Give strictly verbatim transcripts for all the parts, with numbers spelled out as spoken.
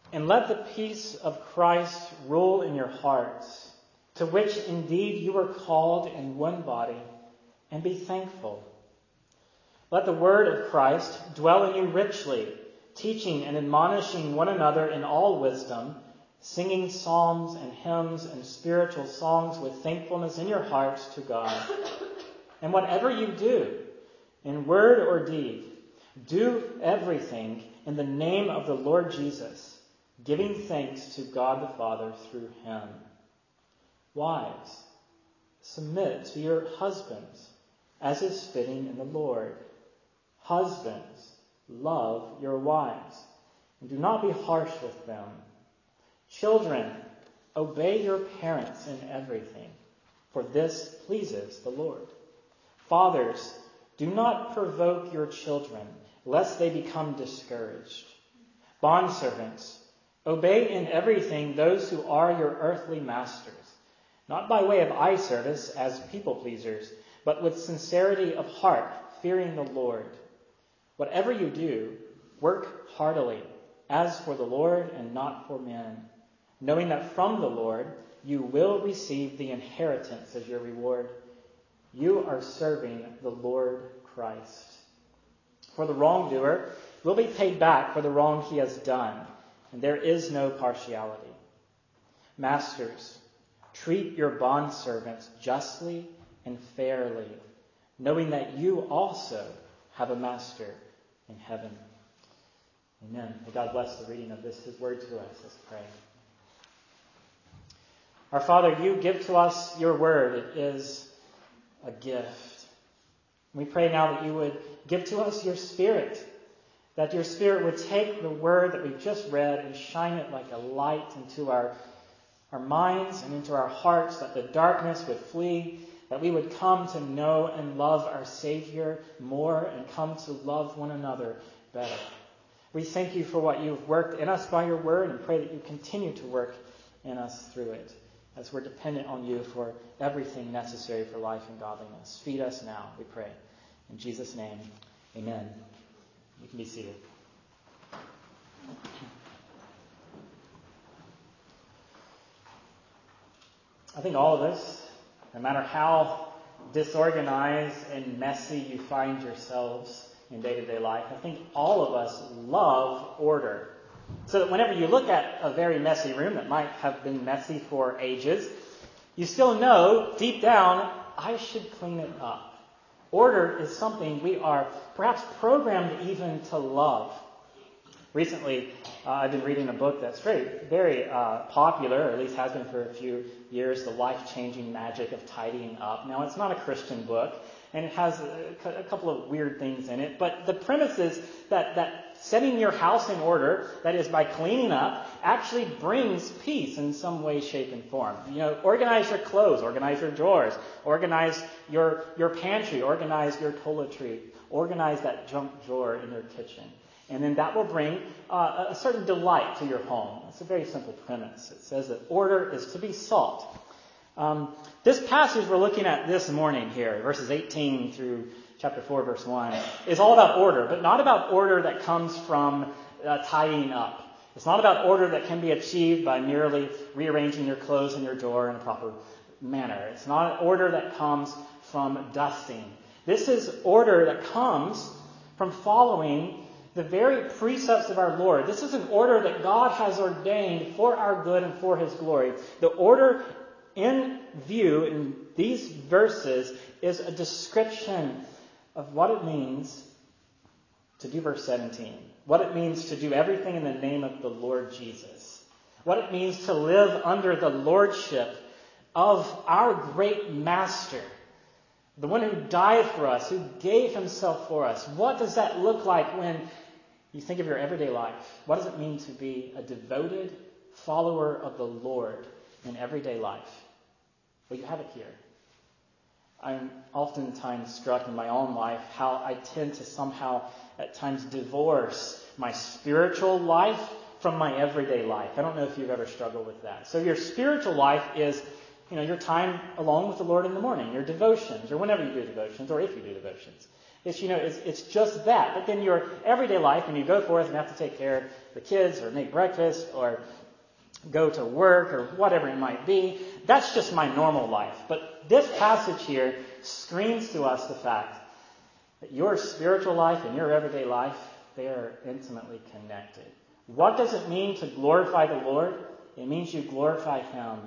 And let the peace of Christ rule in your hearts, to which indeed you were called in one body, and be thankful. Let the word of Christ dwell in you richly, teaching and admonishing one another in all wisdom, singing psalms and hymns and spiritual songs with thankfulness in your hearts to God. And whatever you do, in word or deed, do everything in the name of the Lord Jesus, giving thanks to God the Father through him. Wives, submit to your husbands, as is fitting in the Lord. Husbands, love your wives, and do not be harsh with them. Children, obey your parents in everything, for this pleases the Lord. Fathers, do not provoke your children, lest they become discouraged. Bondservants, obey in everything those who are your earthly masters, not by way of eye service as people pleasers, but with sincerity of heart, fearing the Lord. Whatever you do, work heartily, as for the Lord and not for men, knowing that from the Lord you will receive the inheritance as your reward. You are serving the Lord Christ. For the wrongdoer will be paid back for the wrong he has done, and there is no partiality. Masters, treat your bondservants justly and fairly, knowing that you also have a master in heaven. Amen. May God bless the reading of this, his word to us. Let's pray. Our Father, you give to us your word. It is a gift. We pray now that you would give to us your Spirit, that your Spirit would take the word that we've just read and shine it like a light into our, our minds and into our hearts, that the darkness would flee, that we would come to know and love our Savior more and come to love one another better. We thank you for what you've worked in us by your word and pray that you continue to work in us through it as we're dependent on you for everything necessary for life and godliness. Feed us now, we pray. In Jesus' name, amen. You can be seated. I think all of us, no matter how disorganized and messy you find yourselves in day-to-day life, I think all of us love order. So that whenever you look at a very messy room that might have been messy for ages, you still know deep down, I should clean it up. Order is something we are perhaps programmed even to love. Recently, uh, I've been reading a book that's very, very uh, popular, or at least has been for a few years, The Life-Changing Magic of Tidying Up. Now, it's not a Christian book, and it has a, a couple of weird things in it, but the premise is that, that setting your house in order, that is by cleaning up, actually brings peace in some way, shape, and form. You know, organize your clothes, organize your drawers, organize your, your pantry, organize your toiletry, organize that junk drawer in your kitchen. And then that will bring uh, a certain delight to your home. It's a very simple premise. It says that order is to be sought. Um, this passage we're looking at this morning here, verses eighteen through chapter four, verse one, is all about order, but not about order that comes from uh, tidying up. It's not about order that can be achieved by merely rearranging your clothes in your drawer in a proper manner. It's not order that comes from dusting. This is order that comes from following the very precepts of our Lord. This is an order that God has ordained for our good and for his glory. The order in view in these verses is a description of what it means to do verse seventeen. What it means to do everything in the name of the Lord Jesus. What it means to live under the lordship of our great master. The one who died for us, who gave himself for us. What does that look like when you think of your everyday life? What does it mean to be a devoted follower of the Lord in everyday life? Well, you have it here. I'm oftentimes struck in my own life how I tend to somehow at times divorce my spiritual life from my everyday life. I don't know if you've ever struggled with that. So your spiritual life is, you know, your time alone with the Lord in the morning, your devotions, or whenever you do devotions, or if you do devotions. It's, you know, it's, it's just that. But then your everyday life, when you go forth and have to take care of the kids or make breakfast or go to work or whatever it might be, that's just my normal life. But this passage here screams to us the fact that your spiritual life and your everyday life, they are intimately connected. What does it mean to glorify the Lord? It means you glorify Him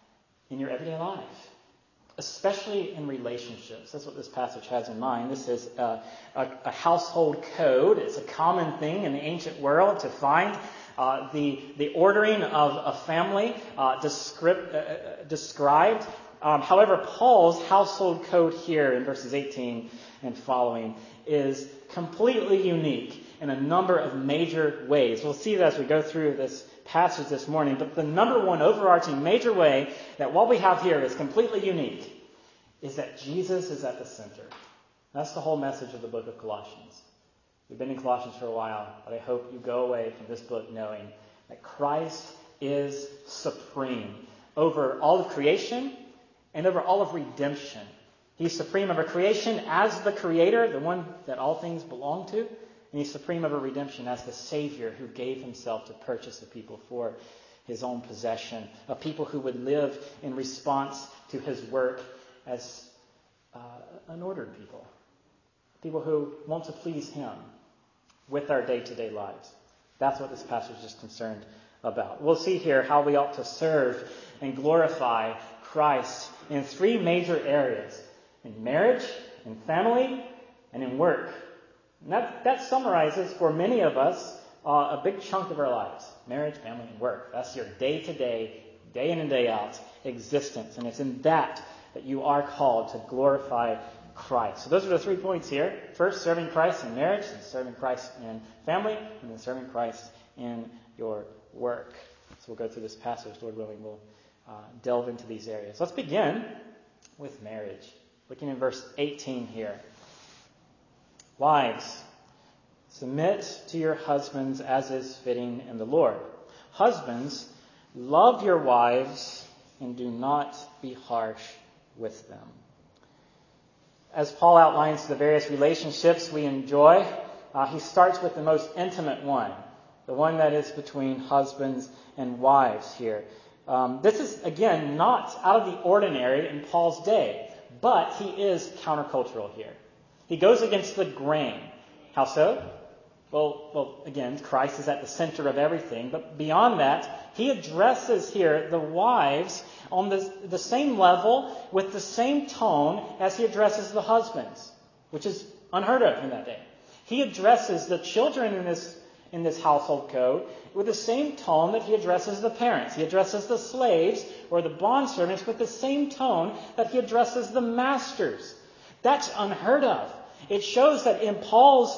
in your everyday life, especially in relationships. That's what this passage has in mind. This is a, a, a household code. It's a common thing in the ancient world to find uh, the, the ordering of a family uh, descript, uh, described. Um, however, Paul's household code here in verses eighteen and following is completely unique in a number of major ways. We'll see that as we go through this passage this morning. But the number one overarching major way that what we have here is completely unique is that Jesus is at the center. That's the whole message of the book of Colossians. We've been in Colossians for a while, but I hope you go away from this book knowing that Christ is supreme over all of creation and over all of redemption. He's supreme over creation as the creator, the one that all things belong to. And He's supreme over redemption as the Savior who gave Himself to purchase the people for His own possession. A people who would live in response to His work as uh, an ordered people. People who want to please Him with our day-to-day lives. That's what this passage is concerned about. We'll see here how we ought to serve and glorify Christ in three major areas. In marriage, in family, and in work. And that, that summarizes for many of us uh, a big chunk of our lives. Marriage, family, and work. That's your day-to-day, day in and day out existence. And it's in that that you are called to glorify Christ. So those are the three points here. First, serving Christ in marriage, and serving Christ in family, and then serving Christ in your work. So we'll go through this passage. Lord willing, we'll uh, delve into these areas. Let's begin with marriage. Looking in verse eighteen here. Wives, submit to your husbands as is fitting in the Lord. Husbands, love your wives and do not be harsh with them. As Paul outlines the various relationships we enjoy, uh, he starts with the most intimate one, the one that is between husbands and wives here. Um, this is, again, not out of the ordinary in Paul's day, but he is countercultural here. He goes against the grain. How so? Well, well, again, Christ is at the center of everything. But beyond that, he addresses here the wives on the, the same level with the same tone as he addresses the husbands, which is unheard of in that day. He addresses the children in this in this household code with the same tone that he addresses the parents. He addresses the slaves or the bondservants with the same tone that he addresses the masters. That's unheard of. It shows that in Paul's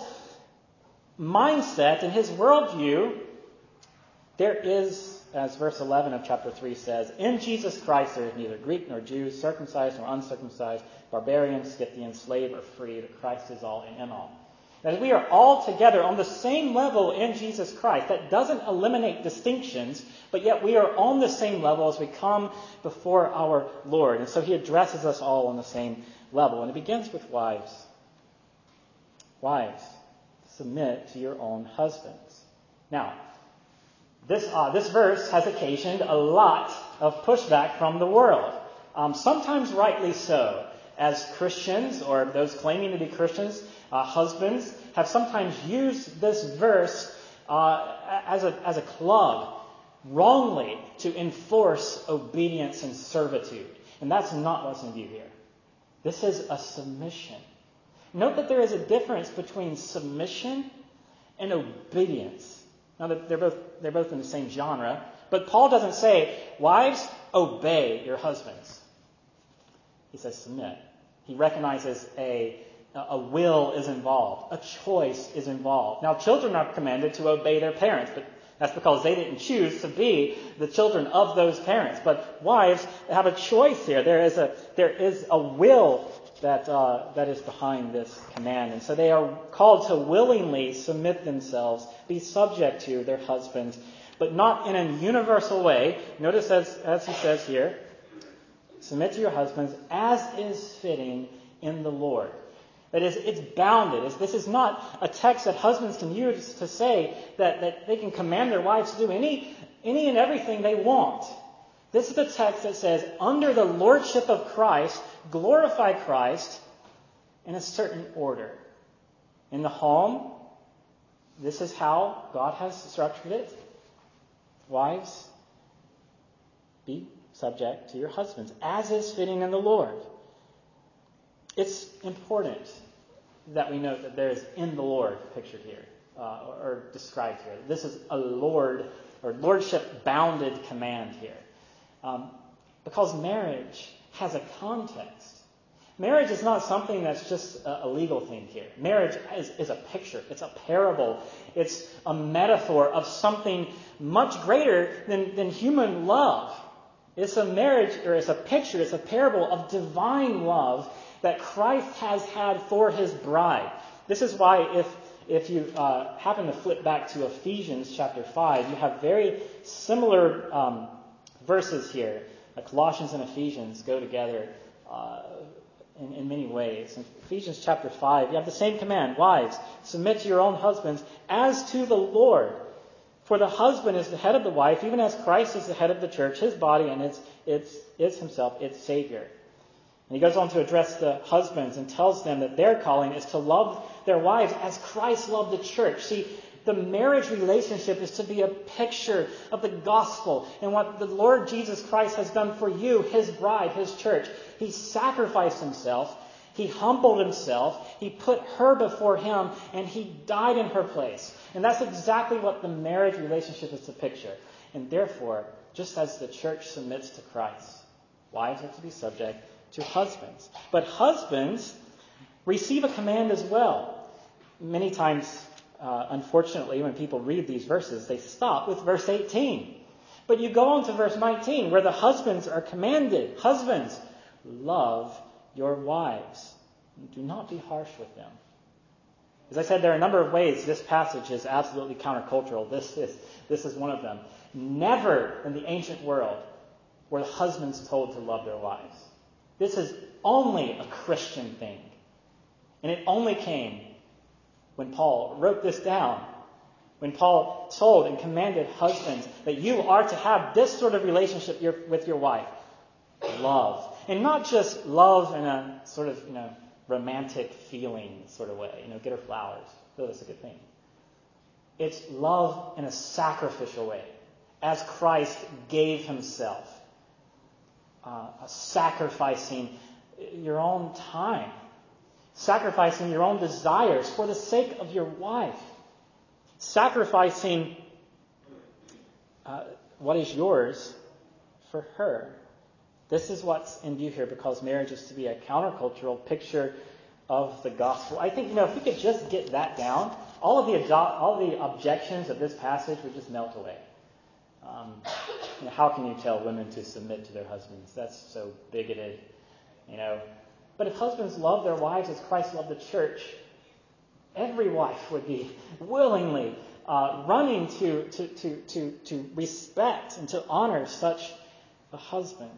mindset, in his worldview, there is, as verse eleven of chapter three says, in Jesus Christ there is neither Greek nor Jew, circumcised nor uncircumcised, barbarian, Scythian, slave or free, but Christ is all and in all. That we are all together on the same level in Jesus Christ. That doesn't eliminate distinctions, but yet we are on the same level as we come before our Lord. And so he addresses us all on the same level. And it begins with wives. Wives, submit to your own husbands. Now, this uh, this verse has occasioned a lot of pushback from the world. Um, sometimes rightly so. As Christians, or those claiming to be Christians, uh, husbands, have sometimes used this verse uh, as a as a club, wrongly, to enforce obedience and servitude. And that's not what's in view here. This is a submission. Note that there is a difference between submission and obedience. Now, they're both they're both in the same genre, but Paul doesn't say, wives, obey your husbands. He says submit. He recognizes a, a will is involved. A choice is involved. Now, children are commanded to obey their parents, but that's because they didn't choose to be the children of those parents. But wives have a choice here. There is a there is a will that uh, that is behind this command. And so they are called to willingly submit themselves, be subject to their husbands, but not in a universal way. Notice as, as he says here, submit to your husbands as is fitting in the Lord. That is, it's bounded. It's, this is not a text that husbands can use to say that, that they can command their wives to do any, any and everything they want. This is a text that says, under the lordship of Christ, glorify Christ in a certain order. In the home, this is how God has structured it. Wives, be subject to your husbands, as is fitting in the Lord. It's important that we note that there is in the Lord pictured here, uh, or, or described here. This is a Lord or lordship bounded command here. Um, because marriage has a context. Marriage is not something that's just a, a legal thing here. Marriage is, is a picture. It's a parable. It's a metaphor of something much greater than, than human love. It's a marriage, or it's a picture, it's a parable of divine love that Christ has had for his bride. This is why if if you uh, happen to flip back to Ephesians chapter five, you have very similar um, verses here. Uh, Colossians and Ephesians go together uh, in, in many ways. In Ephesians chapter five, you have the same command. Wives, submit to your own husbands as to the Lord. For the husband is the head of the wife, even as Christ is the head of the church, his body, and it's, it's, is himself its Savior. And he goes on to address the husbands and tells them that their calling is to love their wives as Christ loved the church. See, the marriage relationship is to be a picture of the gospel and what the Lord Jesus Christ has done for you, his bride, his church. He sacrificed himself. He humbled himself. He put her before him, and he died in her place. And that's exactly what the marriage relationship is to picture. And therefore, just as the church submits to Christ, wives are to be subject to husbands. But husbands receive a command as well. Many times, uh, unfortunately, when people read these verses, they stop with verse eighteen. But you go on to verse nineteen, where the husbands are commanded. Husbands, love your wives. Do not be harsh with them. As I said, there are a number of ways this passage is absolutely countercultural. This is, this is one of them. Never in the ancient world were the husbands told to love their wives. This is only a Christian thing. And it only came when Paul wrote this down. When Paul told and commanded husbands that you are to have this sort of relationship with your wife. Love. And not just love in a sort of, you know, romantic feeling sort of way. You know, get her flowers. Oh, that's a good thing. It's love in a sacrificial way. As Christ gave himself. Uh, sacrificing your own time. Sacrificing your own desires for the sake of your wife. Sacrificing uh, what is yours for her. This is what's in view here, because marriage is to be a countercultural picture of the gospel. I think, you know, if we could just get that down, all of the all of the objections of this passage would just melt away. Um, you know, how can you tell women to submit to their husbands? That's so bigoted, you know. But if husbands love their wives as Christ loved the church, every wife would be willingly uh, running to, to, to, to, to respect and to honor such a husband.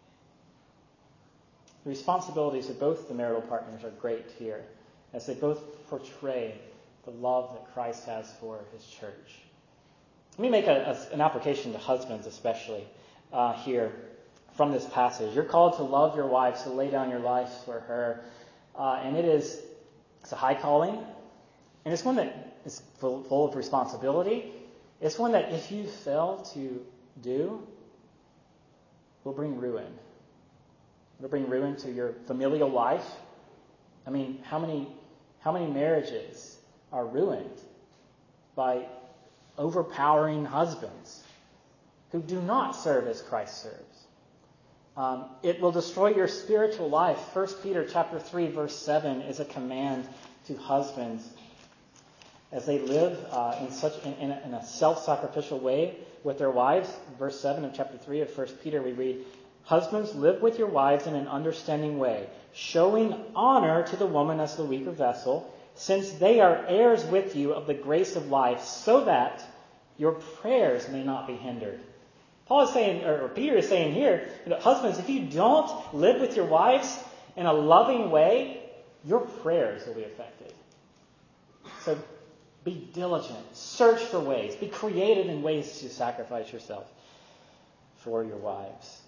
The responsibilities of both the marital partners are great here, as they both portray the love that Christ has for his church. Let me make a, a, an application to husbands especially uh, here from this passage. You're called to love your wives, to lay down your life for her. Uh, and it is it's a high calling. And it's one that is full, full of responsibility. It's one that if you fail to do, will bring ruin. It'll bring ruin to your familial life. I mean, how many how many marriages are ruined by overpowering husbands who do not serve as Christ serves? Um, it will destroy your spiritual life. First Peter chapter three, verse seven is a command to husbands as they live uh, in such in, in, a, in a self-sacrificial way with their wives. Verse seven of chapter three of First Peter, we read, "Husbands, live with your wives in an understanding way, showing honor to the woman as the weaker vessel, since they are heirs with you of the grace of life, so that your prayers may not be hindered." Paul is saying, or Peter is saying here, you know, husbands, if you don't live with your wives in a loving way, your prayers will be affected. So be diligent. Search for ways. Be creative in ways to sacrifice yourself for your wives.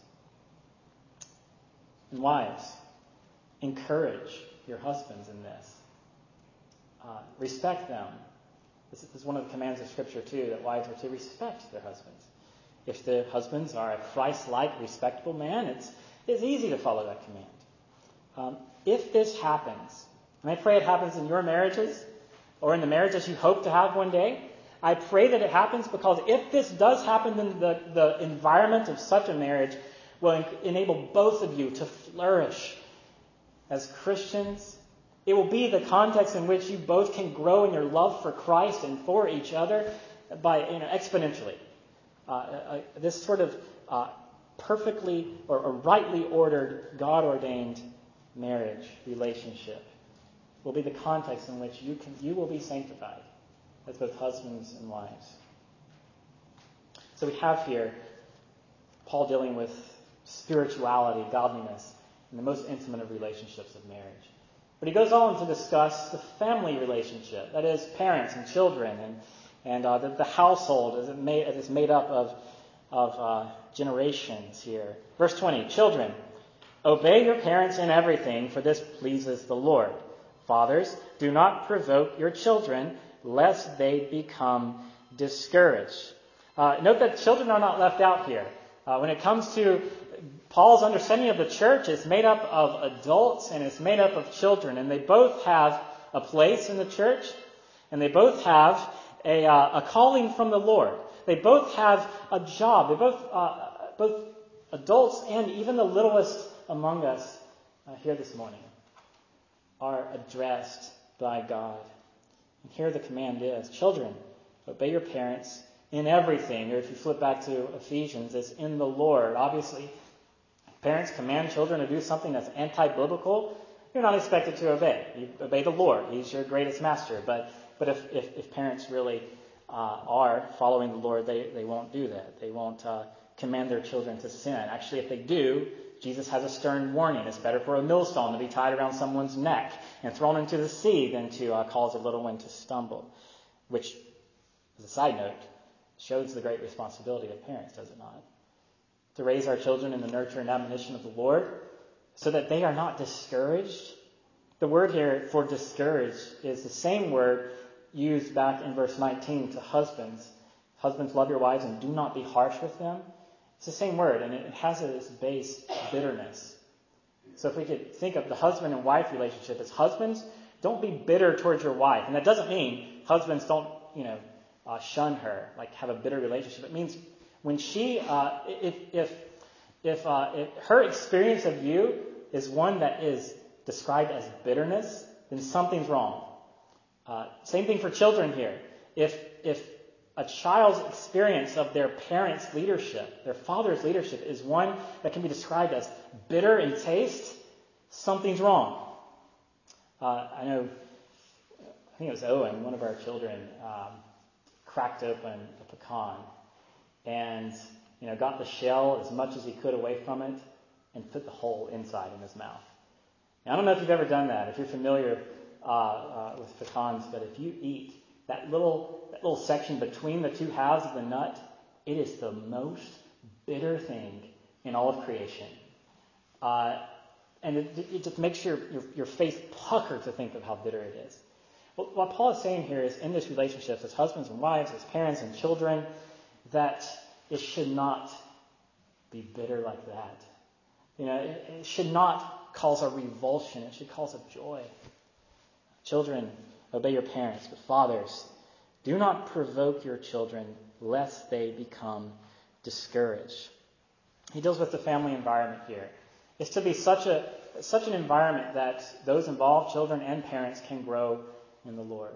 And wives, encourage your husbands in this. Uh, respect them. This is one of the commands of Scripture, too, that wives are to respect their husbands. If the husbands are a Christ-like, respectable man, it's, it's easy to follow that command. Um, if this happens, and I pray it happens in your marriages, or in the marriages you hope to have one day, I pray that it happens because if this does happen, then the, the environment of such a marriage will en- enable both of you to flourish as Christians. It will be the context in which you both can grow in your love for Christ and for each other by you know, exponentially. Uh, uh, this sort of uh, perfectly or, or rightly ordered, God-ordained marriage relationship will be the context in which you can you will be sanctified as both husbands and wives. So we have here Paul dealing with spirituality, godliness, in the most intimate of relationships of marriage. But he goes on to discuss the family relationship, that is, parents and children, and and uh, the, the household as it made as it's made up of of uh, generations here. Verse twenty: Children, obey your parents in everything, for this pleases the Lord. Fathers, do not provoke your children, lest they become discouraged. Uh, note that children are not left out here. Uh, when it comes to Paul's understanding of the church, it's made up of adults and it's made up of children. And they both have a place in the church, and they both have a, uh, a calling from the Lord. They both have a job. They both, uh, both adults and even the littlest among us uh, here this morning are addressed by God. And here the command is, children, obey your parents in everything. Or if you flip back to Ephesians, it's in the Lord. Obviously, if parents command children to do something that's anti-biblical, you're not expected to obey. You obey the Lord. He's your greatest master. But but if, if, if parents really uh, are following the Lord, they, they won't do that. They won't uh, command their children to sin. Actually, if they do, Jesus has a stern warning. It's better for a millstone to be tied around someone's neck and thrown into the sea than to uh, cause a little one to stumble. Which, as a side note, shows the great responsibility of parents, does it not? To raise our children in the nurture and admonition of the Lord so that they are not discouraged. The word here for discouraged is the same word used back in verse nineteen to husbands. Husbands, love your wives and do not be harsh with them. It's the same word, and it has at its base bitterness. So if we could think of the husband and wife relationship as husbands, don't be bitter towards your wife. And that doesn't mean husbands don't, you know, uh, shun her, like have a bitter relationship. It means when she, uh, if if if, uh, if her experience of you is one that is described as bitterness, then something's wrong. Uh, same thing for children here. If if a child's experience of their parents' leadership, their father's leadership, is one that can be described as bitter in taste, something's wrong. Uh, I know, I think it was Owen, one of our children, um, cracked open a pecan and, you know, got the shell as much as he could away from it and put the whole inside in his mouth. Now, I don't know if you've ever done that, if you're familiar uh, uh, with pecans, but if you eat that little that little section between the two halves of the nut, it is the most bitter thing in all of creation. Uh, and it, it just makes your, your, your face pucker to think of how bitter it is. Well, what Paul is saying here is in this relationship as husbands and wives, as parents and children, that it should not be bitter like that. You know, it, it should not cause a revulsion. It should cause a joy. Children, obey your parents, but fathers, do not provoke your children lest they become discouraged. He deals with the family environment here. It's to be such a such an environment that those involved, children and parents, can grow in the Lord.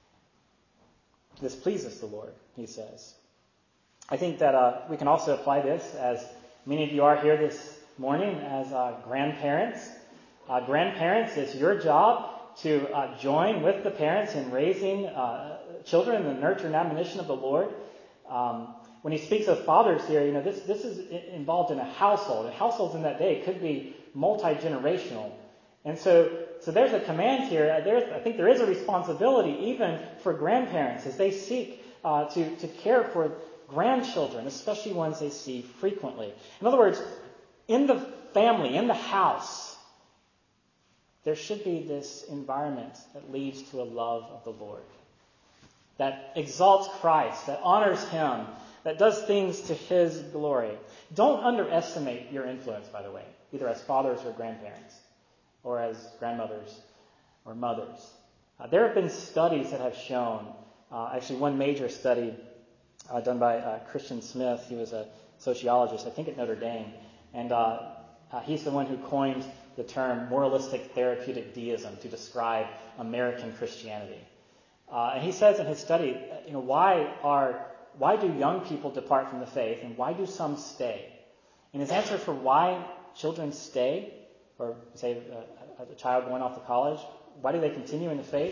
This pleases the Lord, he says. I think that uh, we can also apply this, as many of you are here this morning, as uh, grandparents. Uh, grandparents, it's your job to uh, join with the parents in raising uh, children in the nurture and admonition of the Lord. Um, when he speaks of fathers here, you know, this this is involved in a household. And households in that day could be multi-generational. And so, so there's a command here. There's, I think there is a responsibility even for grandparents as they seek uh, to, to care for grandchildren, especially ones they see frequently. In other words, in the family, in the house, there should be this environment that leads to a love of the Lord, that exalts Christ, that honors Him, that does things to His glory. Don't underestimate your influence, by the way, either as fathers or grandparents, or as grandmothers or mothers. Uh, there have been studies that have shown, uh, actually one major study uh, done by uh, Christian Smith. He was a sociologist, I think at Notre Dame, and uh, uh, he's the one who coined the term moralistic therapeutic deism to describe American Christianity. Uh, and he says in his study, you know, why are why do young people depart from the faith, and why do some stay? And his answer for why children stay, or say a, a child going off to college, why do they continue in the faith?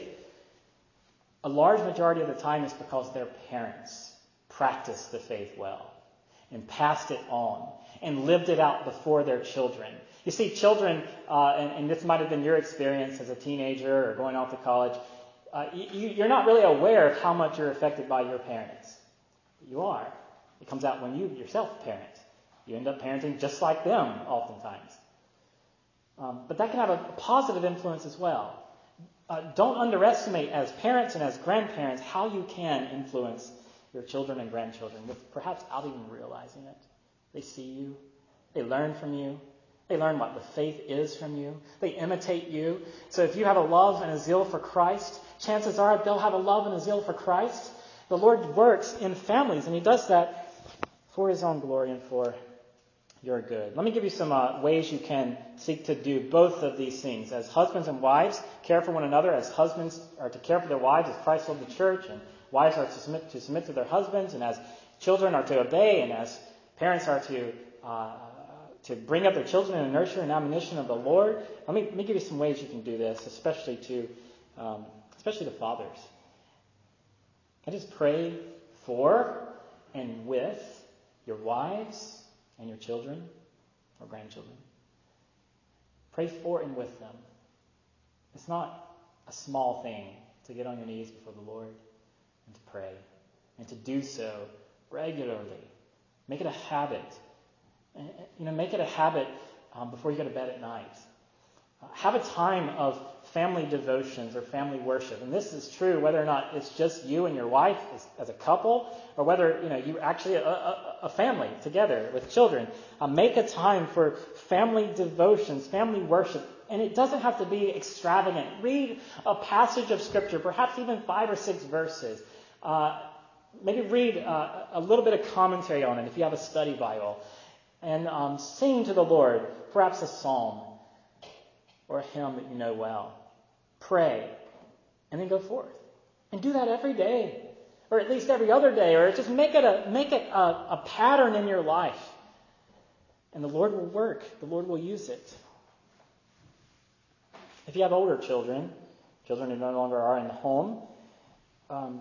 A large majority of the time is because their parents practiced the faith well and passed it on and lived it out before their children. You see, children, uh, and, and this might have been your experience as a teenager or going off to college, uh, you, you're not really aware of how much you're affected by your parents. You are. It comes out when you yourself parent. You end up parenting just like them oftentimes. Um, but that can have a positive influence as well. Uh, don't underestimate as parents and as grandparents how you can influence your children and grandchildren, with perhaps without even realizing it. They see you. They learn from you. They learn what the faith is from you. They imitate you. So if you have a love and a zeal for Christ, chances are they'll have a love and a zeal for Christ. The Lord works in families, and He does that for His own glory and for your good. Let me give you some uh, ways you can seek to do both of these things. As husbands and wives, care for one another. As husbands are to care for their wives as Christ loved the church, and wives are to submit to submit to their husbands, and as children are to obey, and as parents are to uh, to bring up their children in the nurture and admonition of the Lord. Let me, let me give you some ways you can do this, especially to um, especially to fathers. I just pray for and with your wives and your children or grandchildren. Pray for and with them. It's not a small thing to get on your knees before the Lord and to pray, and to do so regularly. Make it a habit. You know, make it a habit um, before you go to bed at night. Uh, have a time of family devotions or family worship. And this is true whether or not it's just you and your wife as, as a couple, or whether, you know, you actually a, a, a family together with children. Uh, make a time for family devotions, family worship. And it doesn't have to be extravagant. Read a passage of Scripture, perhaps even five or six verses. Uh, maybe read uh, a little bit of commentary on it if you have a study Bible. And um, sing to the Lord, perhaps a psalm or a hymn that you know well. Pray, and then go forth. And do that every day, or at least every other day, or just make it a make it a, a pattern in your life. And the Lord will work. The Lord will use it. If you have older children, children who no longer are in the home, um,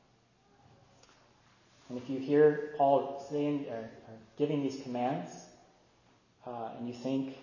and if you hear Paul saying or, or giving these commands, uh, and you think,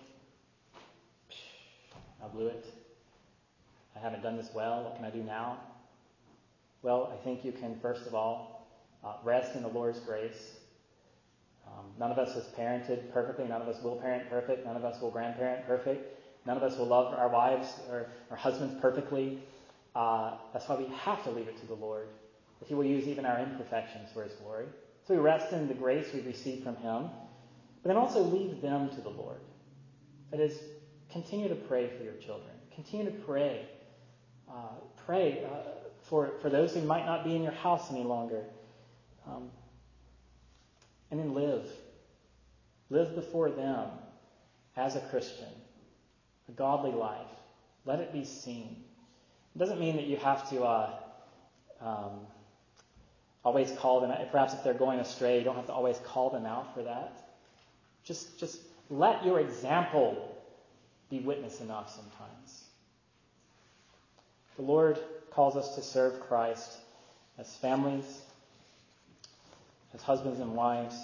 I blew it. I haven't done this well. What can I do now? Well, I think you can, first of all, uh, rest in the Lord's grace. Um, none of us has parented perfectly. None of us will parent perfect. None of us will grandparent perfect. None of us will love our wives or our husbands perfectly. Uh, that's why we have to leave it to the Lord. That He will use even our imperfections for His glory. So we rest in the grace we receive from Him. But then also leave them to the Lord. That is, continue to pray for your children. Continue to pray. Uh, pray uh, for, for those who might not be in your house any longer. Um, and then live. Live before them as a Christian. A godly life. Let it be seen. It doesn't mean that you have to uh, um, always call them out. Perhaps if they're going astray, you don't have to always call them out for that. Just, just let your example be witness enough sometimes. The Lord calls us to serve Christ as families, as husbands and wives,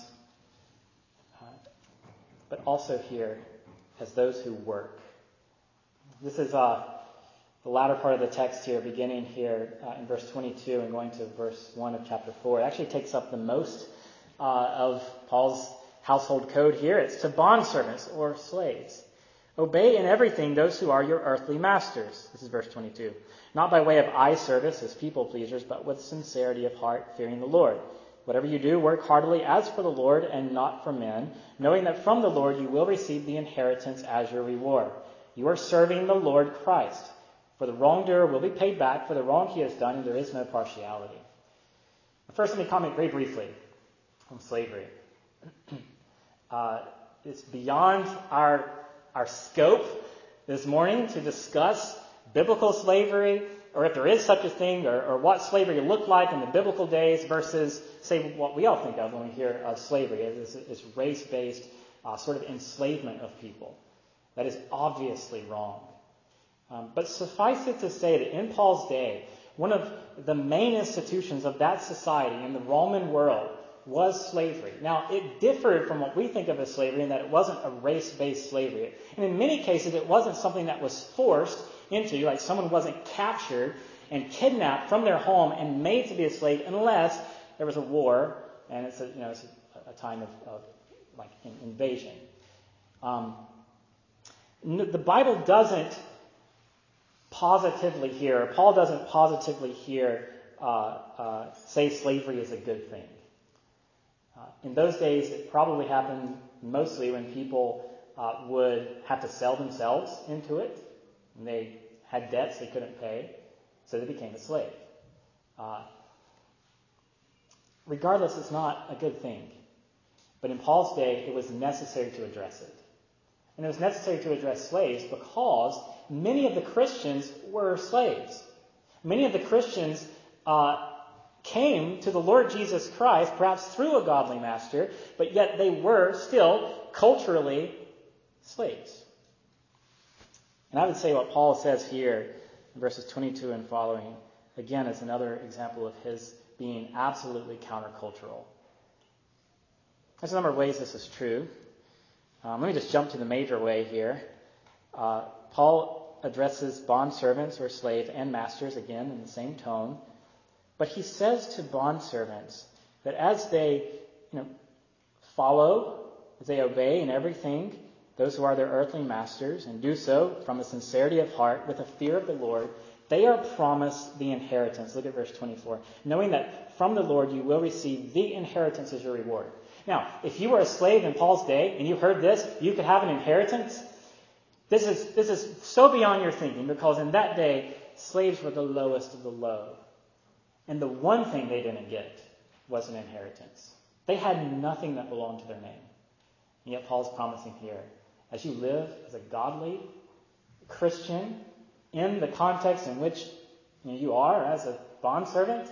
uh, but also here as those who work. This is uh, the latter part of the text here, beginning here uh, in verse twenty-two and going to verse one of chapter four. It actually takes up the most uh, of Paul's household code here. It's to bondservants or slaves. Obey in everything those who are your earthly masters. This is verse twenty-two. Not by way of eye service as people pleasers, but with sincerity of heart, fearing the Lord. Whatever you do, work heartily as for the Lord and not for men, knowing that from the Lord you will receive the inheritance as your reward. You are serving the Lord Christ. For the wrongdoer will be paid back for the wrong he has done, and there is no partiality. First, let me comment very briefly on slavery. uh, it's beyond our, our scope this morning to discuss biblical slavery, or if there is such a thing, or, or what slavery looked like in the biblical days versus, say, what we all think of when we hear of slavery. It's, it's race-based uh, sort of enslavement of people. That is obviously wrong. Um, but suffice it to say that in Paul's day, one of the main institutions of that society in the Roman world was slavery. Now, it differed from what we think of as slavery in that it wasn't a race-based slavery. And in many cases, it wasn't something that was forced into, like someone wasn't captured and kidnapped from their home and made to be a slave unless there was a war and it's a, you know, it's a, a time of, of like in, invasion. Um, the Bible doesn't positively here, Paul doesn't positively here uh, uh, say slavery is a good thing. Uh, in those days, it probably happened mostly when people uh, would have to sell themselves into it. And they had debts they couldn't pay, so they became a slave. Uh, regardless, it's not a good thing. But in Paul's day, it was necessary to address it. And it was necessary to address slaves because many of the Christians were slaves. Many of the Christians uh, came to the Lord Jesus Christ, perhaps through a godly master, but yet they were still culturally slaves. And I would say what Paul says here in verses twenty-two and following, again, is another example of his being absolutely countercultural. There's a number of ways this is true. Um, let me just jump to the major way here. Uh, Paul addresses bondservants or slaves and masters, again, in the same tone. But he says to bondservants that as they you know, follow, as they obey in everything, those who are their earthly masters, and do so from a sincerity of heart, with a fear of the Lord, they are promised the inheritance. Look at verse twenty-four. Knowing that from the Lord you will receive the inheritance as your reward. Now, if you were a slave in Paul's day and you heard this, you could have an inheritance. This is, this is so beyond your thinking, because in that day, slaves were the lowest of the low. And the one thing they didn't get was an inheritance. They had nothing that belonged to their name. And yet Paul's promising here, as you live as a godly Christian in the context in which you know, you are as a bondservant,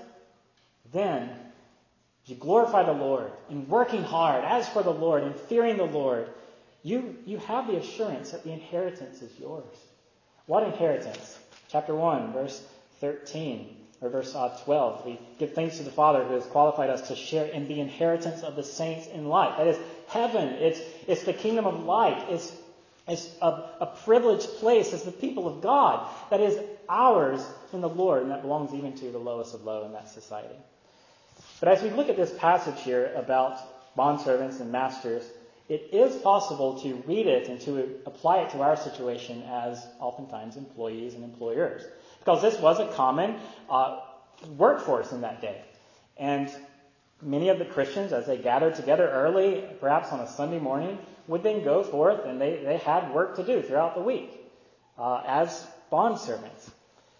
then as you glorify the Lord in working hard as for the Lord and fearing the Lord, you, you have the assurance that the inheritance is yours. What inheritance? Chapter one, verse thirteen. Or verse twelve, we give thanks to the Father who has qualified us to share in the inheritance of the saints in light. That is heaven. It's it's the kingdom of light. It's it's a, a privileged place as the people of God that is ours in the Lord, and that belongs even to the lowest of low in that society. But as we look at this passage here about bondservants and masters, it is possible to read it and to apply it to our situation as oftentimes employees and employers. Because this was a common uh, workforce in that day. And many of the Christians, as they gathered together early, perhaps on a Sunday morning, would then go forth and they, they had work to do throughout the week uh, as bondservants.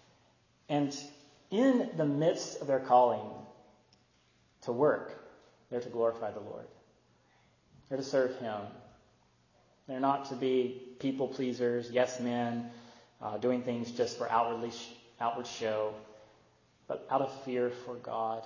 And in the midst of their calling to work, they're to glorify the Lord. They're to serve Him. They're not to be people pleasers, yes men, uh, doing things just for outwardly sh- outward show, but out of fear for God.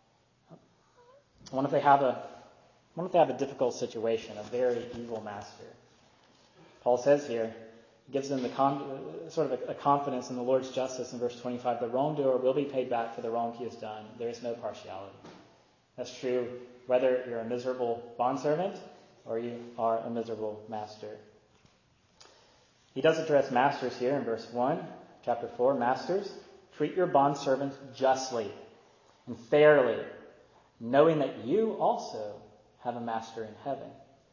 What if they have a what if they have a difficult situation, a very evil master? Paul says here, gives them the con- sort of a, a confidence in the Lord's justice in verse twenty-five. The wrongdoer will be paid back for the wrong he has done. There is no partiality. That's true whether you're a miserable bondservant or you are a miserable master. He does address masters here in verse one, chapter four. Masters, treat your bondservants justly and fairly, knowing that you also have a master in heaven.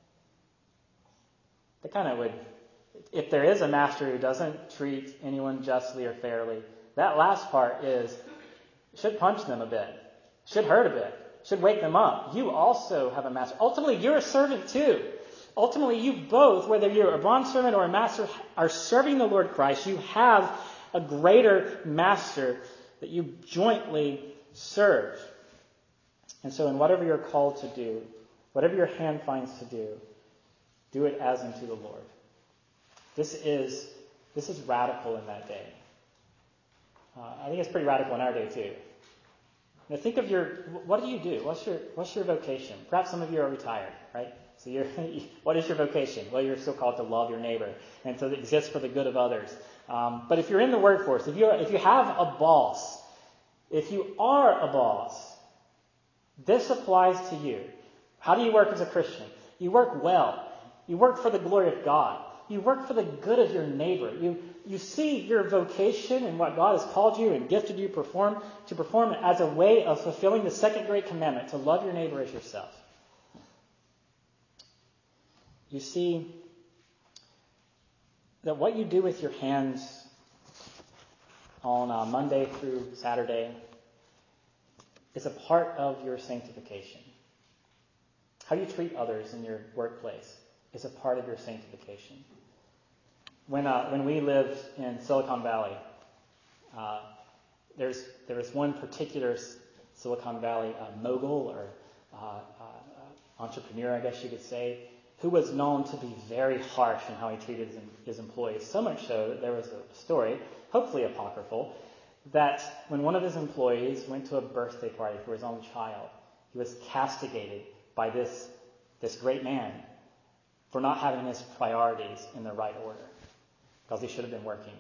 That kind of would, if there is a master who doesn't treat anyone justly or fairly, that last part is, should punch them a bit, should hurt a bit, should wake them up. You also have a master. Ultimately, you're a servant too. Ultimately, you both, whether you're a bondservant or a master, are serving the Lord Christ. You have a greater master that you jointly serve. And so in whatever you're called to do, whatever your hand finds to do, do it as unto the Lord. This is this is radical in that day. Uh, I think it's pretty radical in our day too. Now think of your, what do you do? What's your what's your vocation? Perhaps some of you are retired, right? So you're, what is your vocation? Well, you're still called to love your neighbor and to exist for the good of others. Um, but if you're in the workforce, if you if you have a boss, if you are a boss, this applies to you. How do you work as a Christian? You work well. You work for the glory of God. You work for the good of your neighbor. You you see your vocation and what God has called you and gifted you perform to perform as a way of fulfilling the second great commandment, to love your neighbor as yourself. You see that what you do with your hands on uh, Monday through Saturday is a part of your sanctification. How you treat others in your workplace is a part of your sanctification. When uh, when we lived in Silicon Valley, uh, there's there was one particular Silicon Valley uh, mogul or uh, uh, entrepreneur, I guess you could say, who was known to be very harsh in how he treated his, his employees. So much so that there was a story, hopefully apocryphal, that when one of his employees went to a birthday party for his own child, he was castigated by this, this great man for not having his priorities in the right order, because he should have been working.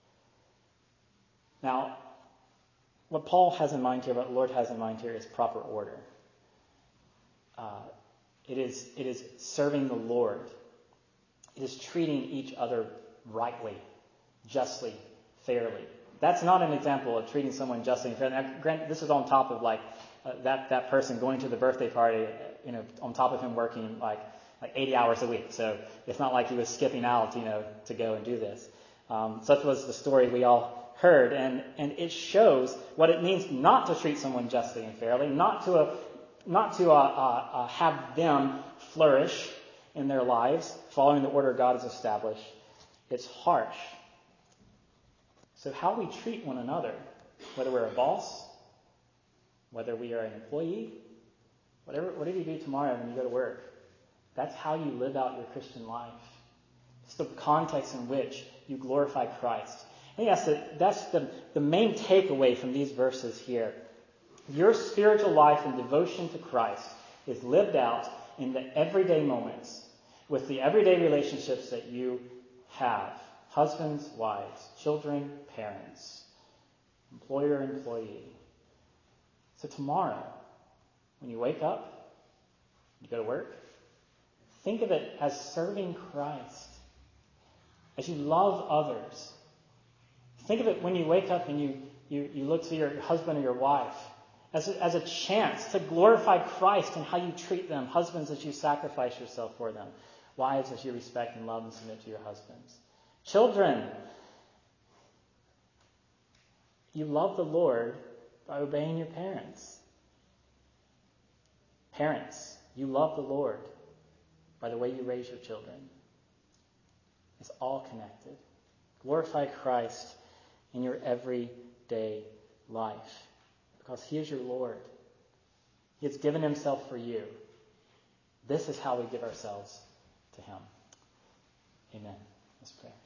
Now, what Paul has in mind here, what the Lord has in mind here, is proper order. Uh, it is it is serving the Lord. It is treating each other rightly, justly, fairly. That's not an example of treating someone justly and fairly. Now, granted, this is on top of like uh, that that person going to the birthday party, you know, on top of him working like like eighty hours a week. So it's not like he was skipping out, you know, to go and do this. Um, such was the story we all heard, and and it shows what it means not to treat someone justly and fairly, not to uh, not to uh, uh, uh, have them flourish in their lives, following the order God has established. It's harsh. So how we treat one another, whether we're a boss, whether we are an employee, whatever whatever you do tomorrow when you go to work, that's how you live out your Christian life. It's the context in which you glorify Christ. I think that's the, that's the, the main takeaway from these verses here. Your spiritual life and devotion to Christ is lived out in the everyday moments, with the everyday relationships that you have. Husbands, wives, children, parents, employer, employee. So tomorrow, when you wake up, you go to work, think of it as serving Christ. As you love others. Think of it when you wake up and you, you, you look to your husband or your wife as a, as a chance to glorify Christ in how you treat them. Husbands, as you sacrifice yourself for them. Wives, as you respect and love and submit to your husbands. Children, you love the Lord by obeying your parents. Parents, you love the Lord by the way you raise your children. It's all connected. Glorify Christ in your everyday life, because He is your Lord. He has given Himself for you. This is how we give ourselves to Him. Amen. Let's pray.